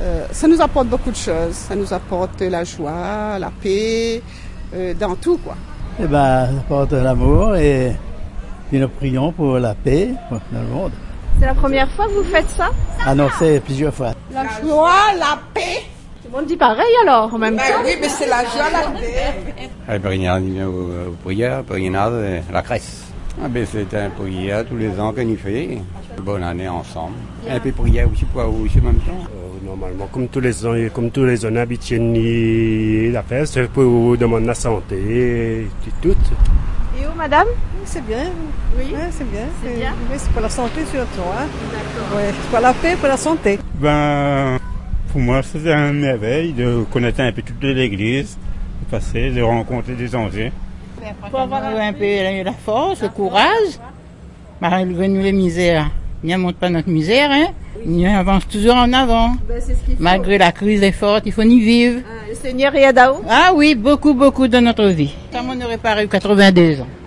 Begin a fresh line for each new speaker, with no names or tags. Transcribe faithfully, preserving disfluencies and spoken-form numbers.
Euh, ça nous apporte beaucoup de choses. Ça nous apporte la joie, la paix, euh, dans tout, quoi.
Eh ben, ça apporte l'amour et, et nous prions pour la paix dans le monde.
C'est la première fois que vous faites ça?
Ah non, c'est plusieurs fois.
La joie, la paix.
Tout le monde dit pareil alors, en même
Ben
temps.
oui, mais c'est la joie, la paix.
La prière, aux prières, la Grèce. Ah ben c'est un prière tous les ans qu'on y fait. Bonne année ensemble. Un peu prière aussi pour aussi en même temps.
Euh, normalement, comme tous les ans, comme tous les ans habitués, la fête, c'est pour demander la santé et tout.
Et où, madame?
C'est bien.
Oui,
ouais, c'est bien.
C'est
C'est
bien.
Oui, c'est pour la santé surtout. Hein.
D'accord.
Ouais, c'est pour la paix, pour la santé.
Ben, pour moi, c'est un merveille de connaître un peu toute l'église, de passer, de rencontrer des anciens.
Pour avoir un peu la force, le courage, malgré nous les misères. Il ne montre pas notre misère, hein. Il avance toujours en avant.
Ben, c'est ce qu'il faut.
Malgré la crise est forte, il faut y vivre.
Ah, le Seigneur y aide à où?
Ah oui, beaucoup, beaucoup dans notre vie. Ça, on n'aurait pas eu quatre-vingt-deux ans.